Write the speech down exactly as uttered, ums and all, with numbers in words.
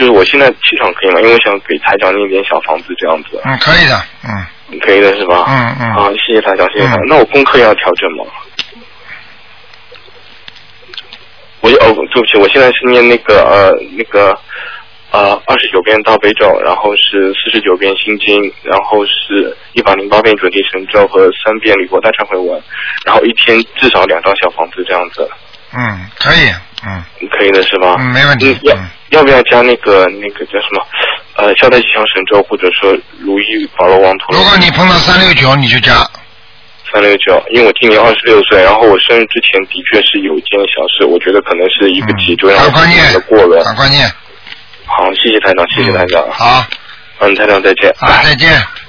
就是我现在气场可以吗？因为我想给台长念点小房子这样子。 嗯，可以的，嗯。 可以的是吧？ 嗯嗯。 好，谢谢台长，谢谢台长。嗯、那我功课要调整吗？我哦，对不起，我现在是念那个呃那个呃二十九遍大悲咒，然后是四十九遍心经，然后是一百零八遍准提神咒和三遍礼佛大忏悔文，然后一天至少两张小房子这样子。 嗯，可以，嗯， 可以的是吧？ 嗯，没问题。 要、嗯、要不要加那个那个叫什么呃消灾吉祥神咒，或者说如意宝罗王陀罗？ 如果你碰到三六九，你就加。 三六九，因为我今年二十六岁，然后我生日之前的确是有一件小事，我觉得可能是一个急，就让我关键的过了。 很关键。 好，谢谢台长，谢谢台长。 嗯、好， 嗯，台长再见。 好，再见。